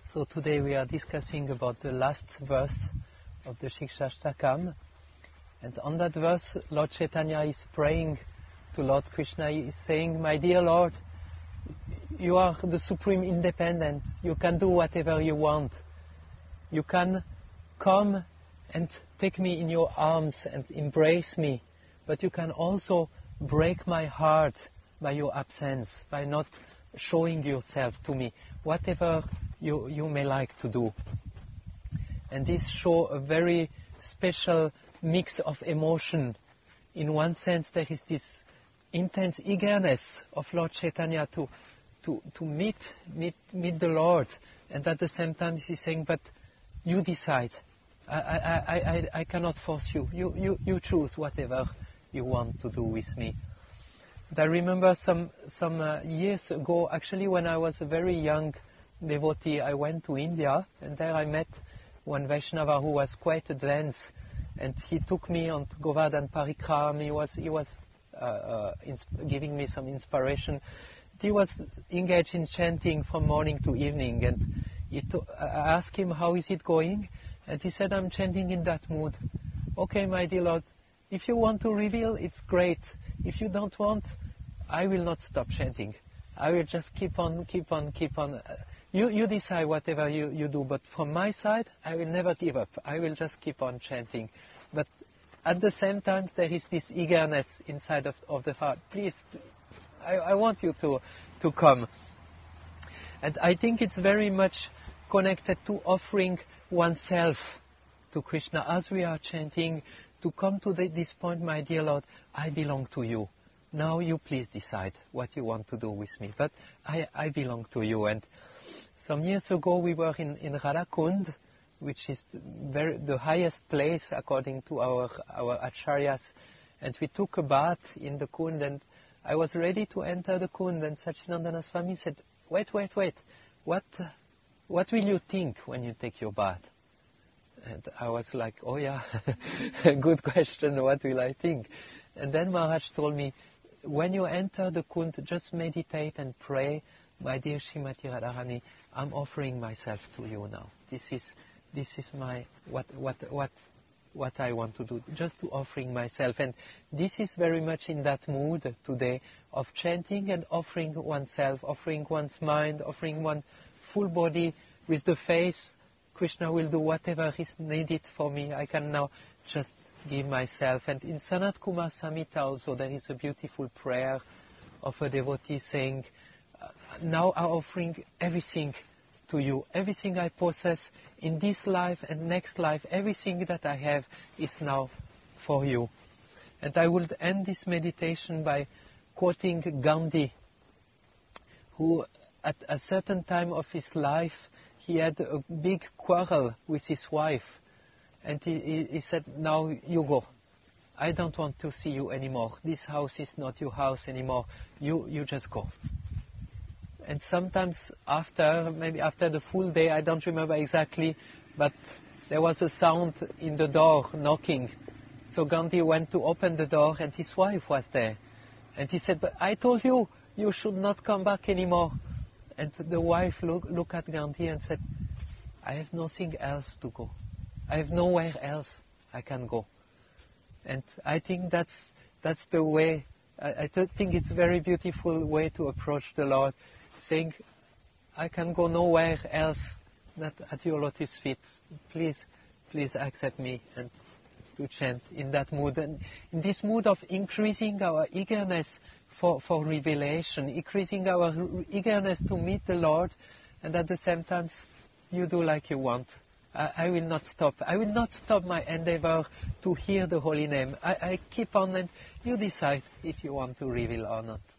So today we are discussing about the last verse of the Shikshashtakam, and on that verse Lord Chaitanya is praying to Lord Krishna. He is saying, "My dear Lord, you are the supreme independent. You can do whatever you want. You can come and take me in your arms and embrace me, but you can also break my heart by your absence, by not showing yourself to me, whatever you may like to do." And this shows a very special mix of emotion. In one sense, there is this intense eagerness of Lord Chaitanya to meet the Lord, and at the same time he's saying, "But you decide. I cannot force you. You choose whatever you want to do with me." And I remember some years ago, actually when I was a very young devotee, I went to India, and there I met one Vaishnava who was quite advanced, and he took me on Govardhan Parikram. He was giving me some inspiration. He was engaged in chanting from morning to evening, and I asked him, "How is it going?" And he said, "I'm chanting in that mood." "Okay, my dear Lord, if you want to reveal, it's great. If you don't want, I will not stop chanting. I will just keep on. You decide whatever you do, but from my side, I will never give up. I will just keep on chanting." But at the same time, there is this eagerness inside of the heart. Please, I want you to come. And I think it's very much connected to offering oneself to Krishna as we are chanting, to come to this point, "My dear Lord, I belong to you. Now you please decide what you want to do with me, but I belong to you." And some years ago we were in Radhakund, which is the highest place according to our acharyas, and we took a bath in the Kund, and I was ready to enter the Kund, and Sachinandana Swami said, wait, what will you think when you take your bath?" And I was like, "Oh yeah, good question, what will I think?" And then Maharaj told me, "When you enter the Kund, just meditate and pray, 'My dear Srimati Radharani, I'm offering myself to you now. This is my what I want to do, just to offering myself.'" And this is very much in that mood today of chanting and offering oneself, offering one's mind, offering one's full body with the faith, "Krishna will do whatever is needed for me. I can now just give myself." And in Sanat Kumar Samhita also there is a beautiful prayer of a devotee saying, "Now I'm offering everything to you. Everything I possess in this life and next life, everything that I have is now for you." And I will end this meditation by quoting Gandhi, who at a certain time of his life, he had a big quarrel with his wife. And he said, "Now you go. I don't want to see you anymore. This house is not your house anymore. You just go." And sometimes maybe after the full day, I don't remember exactly, but there was a sound in the door knocking. So Gandhi went to open the door, and his wife was there. And he said, "But I told you, you should not come back anymore." And the wife looked at Gandhi and said, "I have nothing else to go. I have nowhere else I can go." And I think that's the way. I think it's a very beautiful way to approach the Lord, saying, "I can go nowhere else not at your lotus feet. Please accept me," and to chant in that mood. And in this mood of increasing our eagerness for revelation, increasing our eagerness to meet the Lord, and at the same time, you do like you want. I will not stop. I will not stop my endeavor to hear the holy name. I keep on, and you decide if you want to reveal or not.